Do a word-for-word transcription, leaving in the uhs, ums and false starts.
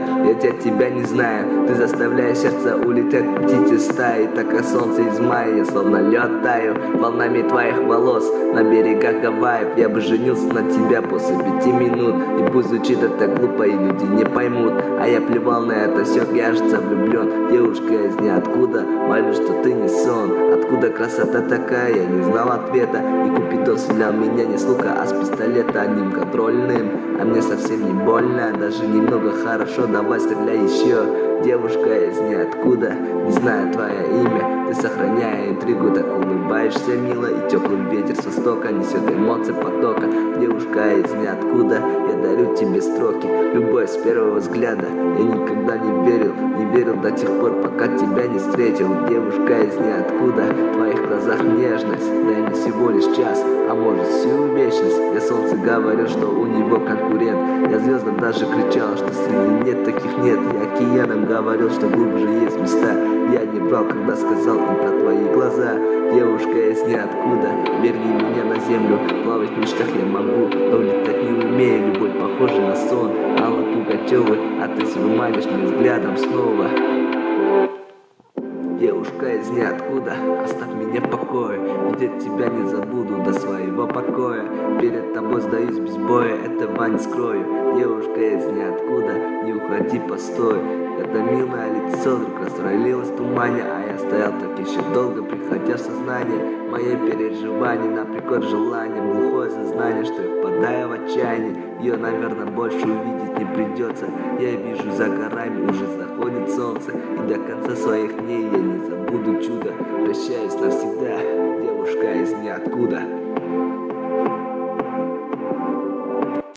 Я тебя, тебя не знаю. Ты заставляешь сердце улететь птицы стаи. Так как солнце из мая, я словно лед таю волнами твоих волос на берегах Гавайев. Я бы женился на тебя после пяти минут. И пусть звучит это глупо, и люди не поймут, а я плевал на это все, я же влюблен. Девушка из ниоткуда, молюсь, что ты не сон. Откуда красота такая, я не знал ответа. И Купидон стрелял меня не с лука, а с пистолета одним контрольным. А мне совсем не больно, даже немного хорошо. Давай стреляй еще. Девушка из ниоткуда, не знаю твое имя. Ты, сохраняя интригу, так улыбаешься мило. И теплый ветер с востока несет эмоции потока. Девушка из ниоткуда, я дарю тебе строки. Любовь с первого взгляда, я никогда не верил. Не верил до тех пор, пока тебя не встретил. Девушка из ниоткуда, в твоих глазах нежность. Дай мне всего лишь час, а может всю вечность. Я солнце говорил, что у него конкурент. Я звездам даже кричал, что среди нет таких нет. Я океаном говорил, что глубже есть места. Я не врал, когда сказал им про твои глаза. Девушка из ниоткуда, верни меня на землю. Плавать в мечтах я могу, но летать не умею. Любовь похожа на сон Аллы Пугачевой, а ты манишь мне взглядом снова. Девушка из ниоткуда, оставь меня в покое. Видеть тебя не забуду до своего покоя. Перед тобой сдаюсь без боя, этого не скрою. Девушка из ниоткуда, не уходи, постой. Это милое лицо вдруг растворилось в тумане, а я стоял так еще долго, приходя в сознание. Мои переживания наперекор желаниям, глухое сознание, что я впадаю в отчаяние. Ее, наверное, больше увидеть не придется. Я вижу за горами, уже заходит солнце. И до конца своих дней я не забуду чудо. Прощаюсь навсегда, девушка из ниоткуда.